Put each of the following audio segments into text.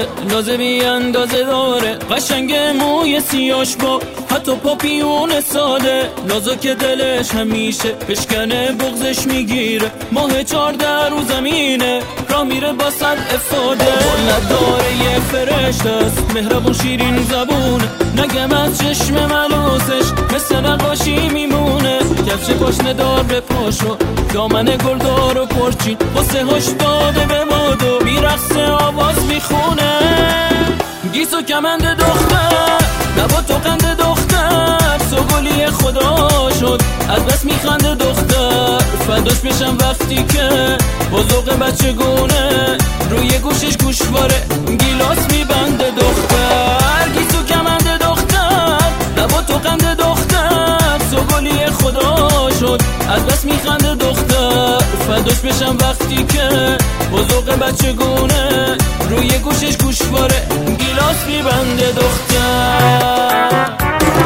داره، نازه بی اندازه داره، قشنگ موی سیاش با حتی پاپیون ساده، نازک دلش همیشه بشکنه بغزش میگیره، ماه 14 رو زمینه را میره با صد افاده، نداره یه فرشته است مهربون شیرین زبونه، نگم از چشم ملوسش مثل نقاشی میمونه، کفش پاشنه دار به پاشو دامن گلدار و پرچین، واسه هاش داده به مادو میرقصه آواز میخونه، گیس و کمند دختر نبات و قند دختر، سوگلی خدا شد از بس میخنده دختر، فداش میشم وقتی که با ذوق بچه گونه روی گوشش گوشواره گیلاس میبنده دختر، گیس و کمند دختر نبات و قند دختر، سوگلی خدا شد از بس میخنده دختر، فداش بشم وقتی که با ذوق بچه گونه روی گوشش گوشواره گیلاس میبنده دختر.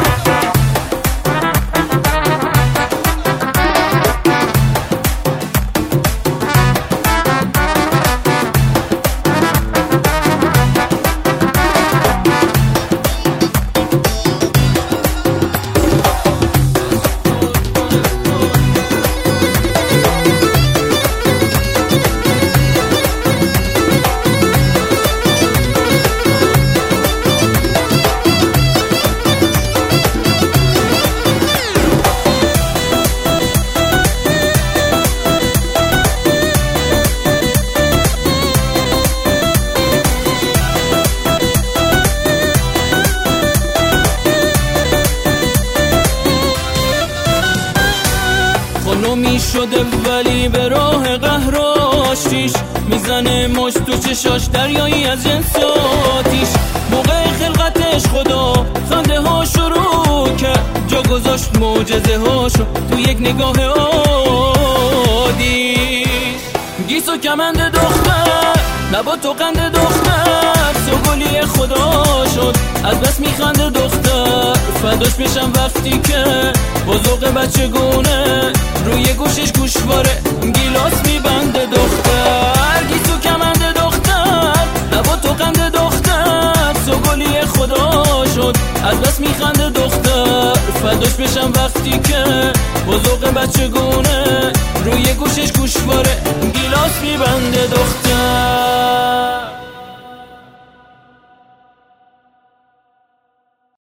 خانومی شده ولی به راه قهراشیش میزنه مشت تو چشاش دریایی از جنس آتیش، موقع خلقتش خدا خنده ها شروع کرد، جا گذاشت معجزه هاشو تو یک نگاه عادی، گیس و کمند دختر نبات و قند دختر، سوگلی خدا شد از بس میخنده دختر، فداش میشم وقتی که با ذوق بچه گونه روی گوشش گوشواره گیلاس میبنده دختر، گیس و کمند دختر نبات و قند دختر، سوگلی خدا شد از بس میخنده دختر، فداش بشم وقتی که با ذوق بچه گونه روی گوشش گوشواره گیلاس میبنده دختر.